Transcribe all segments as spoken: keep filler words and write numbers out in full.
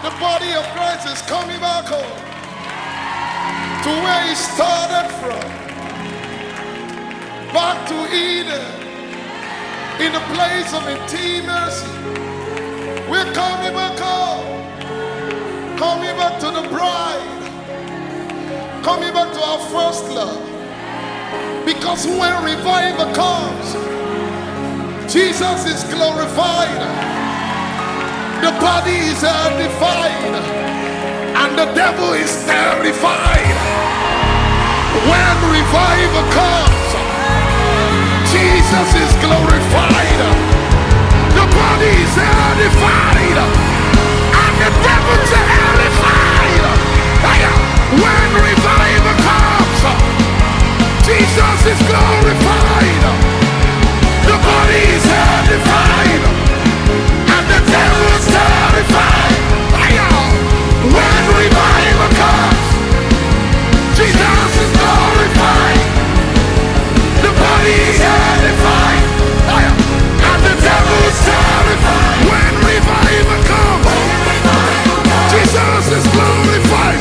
The body of Christ is coming back home to where it started from. Back to Eden, in the place of intimacy. We're coming back home, coming back to the bride, coming back to our first love. Because when revival comes, Jesus is glorified, the body is edified, and the devil is terrified. When revival comes, Jesus is glorified, the body is edified, and the devil is terrified. When revival comes, Jesus is glorified, the body is edified, and the devil is terrified. When revival comes, Jesus is glorified, the body is edified, and the devil is terrified. When revival comes, Jesus is glorified,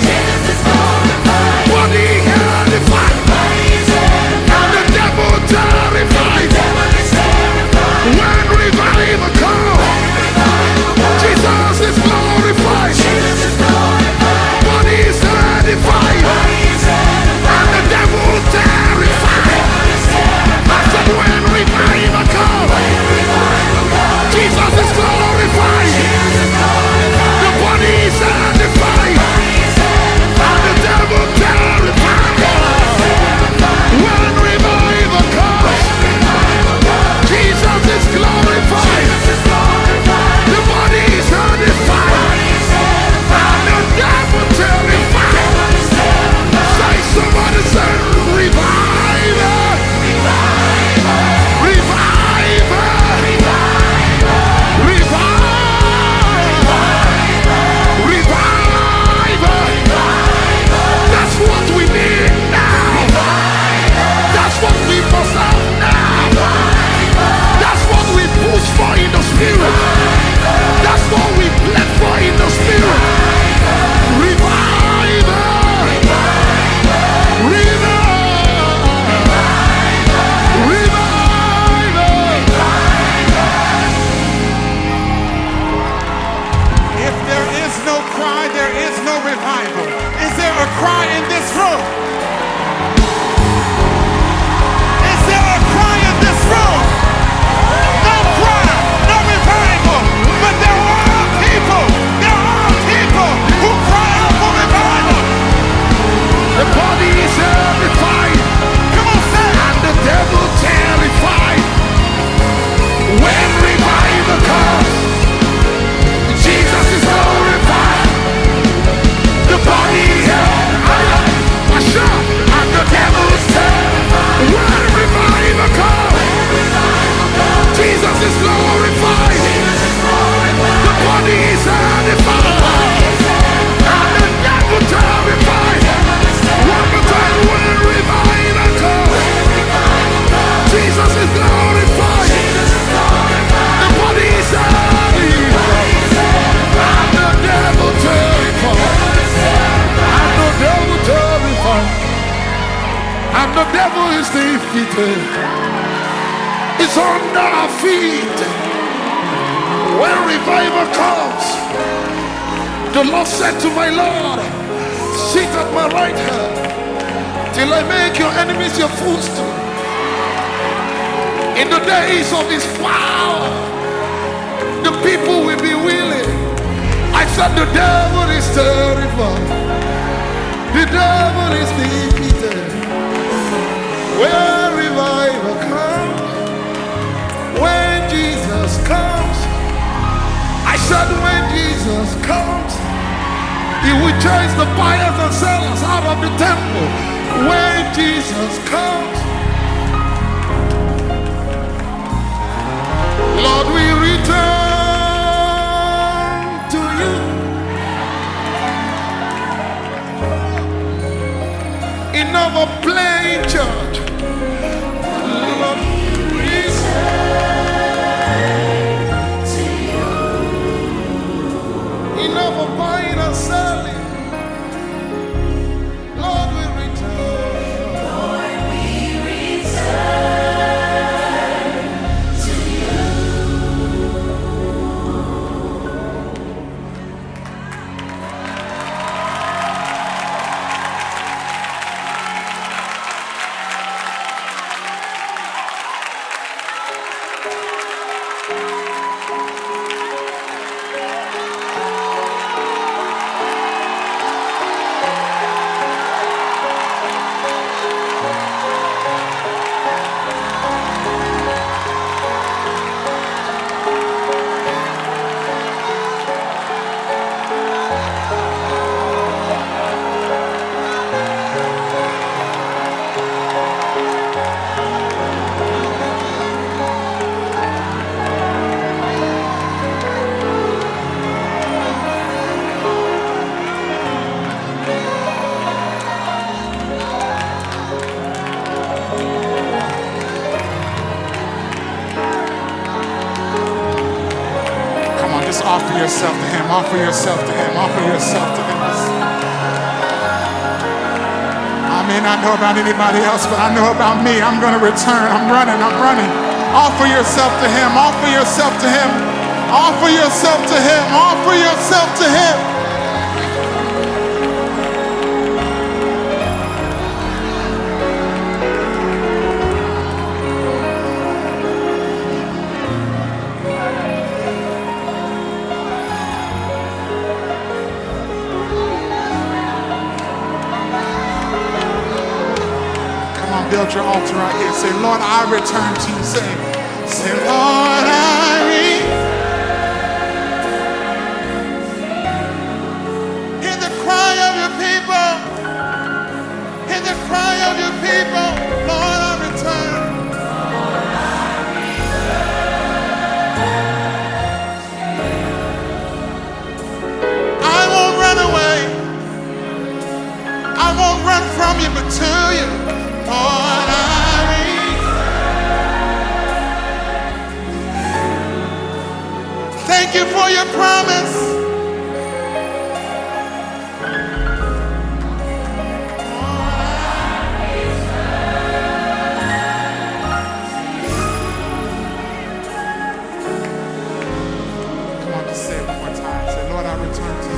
body edified, and the devil terrified. When revival comes, Jesus is glorified, body is edified, and the devil terrified. I said when revival comes, Jesus is glorified, the body is edified, and the devil terrified. When revival comes, Jesus is glorified, the body is edified, and the devil terrified. Say somebody say revival, revival, revival, revival. That's what we need now. That's what we must have now. That's what we push for in the spirit. That's what we plead for in the spirit. Revival, revival, revival. If there is no cry, there is no revival. Is there a cry in this room? Is there a cry in this room? No cry, no revival. But there are people, there are people who cry out for revival. The body is edified, Come on, say it. and the devil terrified. When revival comes, Jesus is glorified, the body is edified, and the devil is terrified. When revival comes, Jesus is glorified, the body is edified, and the devil terrified. One more time, when revival comes, Jesus is glorified, the body is edified, and the devil terrified, and the devil terrified, and the devil is defeated. It's under our feet. When revival comes, the Lord said to my Lord, sit at my right hand till I make your enemies your footstool. In the days of his power, the people will be willing. I said the devil is terrified, the devil is defeated. When revival comes, when Jesus comes, I said when Jesus comes, he will chase the buyers and sellers out of the temple. When Jesus comes, Lord, we return to you. Enough of playing church. Lord, we return to you. Enough of buying Offer yourself to him, offer yourself to him, offer yourself to him. I may not know about anybody else, but I know about me. I'm going to return. I'm running, I'm running. Offer yourself to him, offer yourself to him, offer yourself to him, offer yourself to him. Build your altar right here. Say, Lord, I return to you. Say, say, Lord, I return. Hear the cry of your people. Hear the cry of your people. Lord, I return. I won't run away. I won't run from you, but to you. Lord, I return. Thank you for your promise. Come on, just say it one more time. Say, Lord, I return to you.